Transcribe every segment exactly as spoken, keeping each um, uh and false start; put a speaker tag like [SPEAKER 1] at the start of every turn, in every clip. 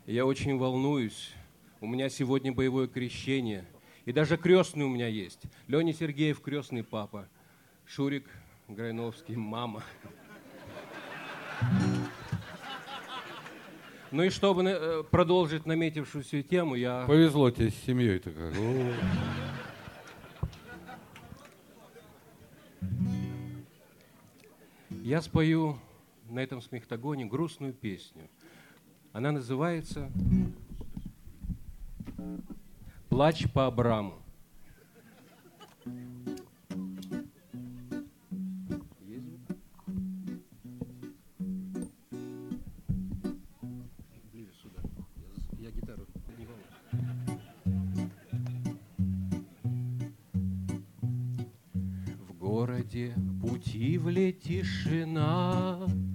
[SPEAKER 1] Я очень волнуюсь. У меня сегодня боевое крещение. И даже крестный у меня есть. Леня Сергеев, крестный папа. Шурик Грайновский, мама. Ну и чтобы продолжить наметившуюся тему, я...
[SPEAKER 2] Повезло тебе с семьей-то как.
[SPEAKER 1] Я спою на этом смехтагоне грустную песню. Она называется «Плач по Абраму». Ближе сюда. Я гитару поднимал. В городе Путивле тишина.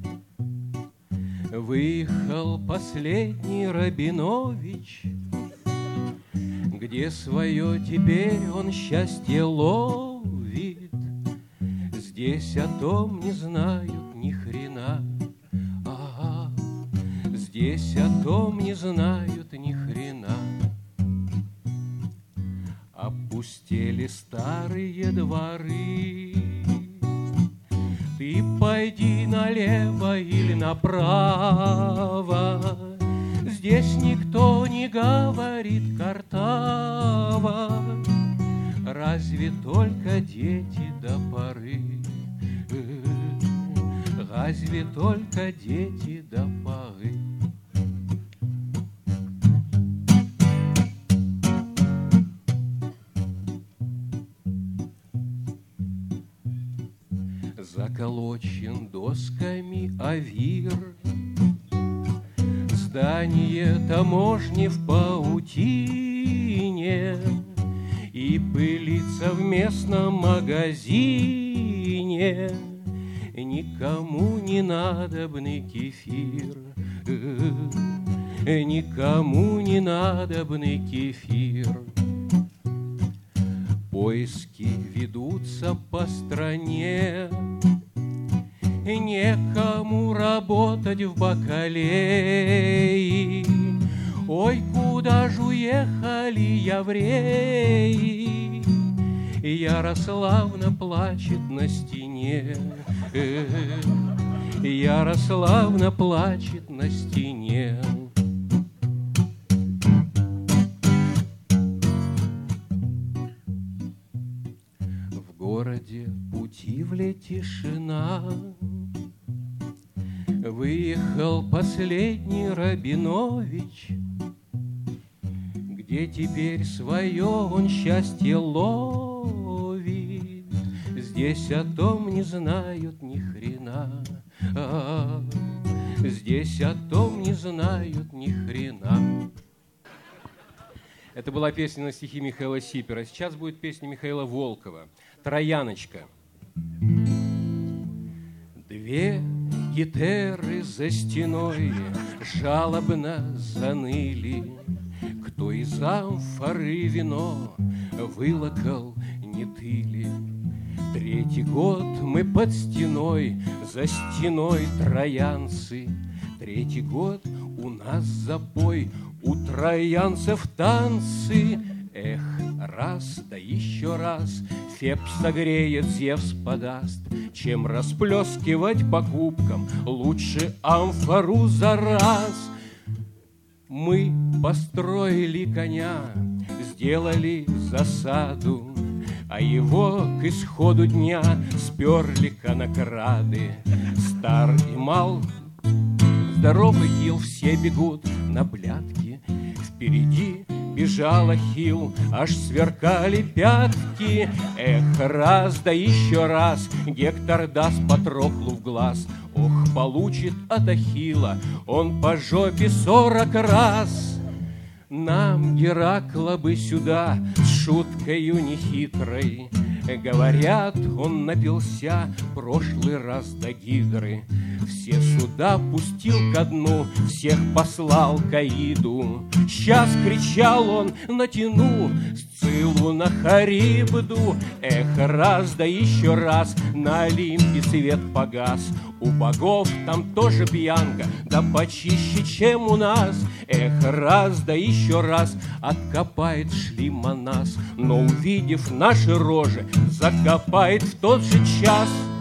[SPEAKER 1] Выехал последний Рабинович, где свое теперь он счастье ловит. Здесь о том не знают ни хрена. Ага, здесь о том не знают ни хрена. Опустели старые дворы. Ты пойди налево или направо, здесь никто не говорит картаво, разве только дети до поры, разве только дети до поры. Заколочен досками авир, здание таможни в паутине, и пылится в местном магазине никому не надобный кефир, никому не надобный кефир. Поиски ведутся по стране, некому работать в бакалее. Ой, куда ж уехали евреи? Ярославна плачет на стене, Ярославна плачет на стене. В городе Путивле тишина. Выехал последний Рабинович, где теперь свое он счастье ловит. Здесь о том не знают ни хрена, а, здесь о том не знают ни хрена. Это была песня на стихи Михаила Сипера. Сейчас будет песня Михаила Волкова «Трояночка». Две гитары за стеной жалобно заныли. Кто из амфоры вино вылокал, не ты ли? Третий год мы под стеной, за стеной троянцы. Третий год у нас запой, у троянцев танцы. Эх, раз, да еще раз, Феб согреет, Зевс подаст. Чем расплескивать по кубкам, лучше амфору за раз. Мы построили коня, сделали засаду, а его к исходу дня сперли конокрады. Стар и мал, здоровый ел, все бегут на блядки. Впереди бежал Ахилл, аж сверкали пятки. Эх, раз, да еще раз, Гектор даст Патроклу в глаз. Ох, получит от Ахилла он по жопе сорок раз. Нам Геракла бы сюда с шуткою нехитрой. Говорят, он напился прошлый раз до Гидры. Все суда пустил ко дну, всех послал к Аиду. Сейчас кричал он, натяну Сциллу на Харибду. Эх, раз, да еще раз, на Олимпе свет погас. У богов там тоже пьянка, да почище, чем у нас. Эх, раз да еще раз откопает шлима нас, но, увидев наши рожи, закопает в тот же час.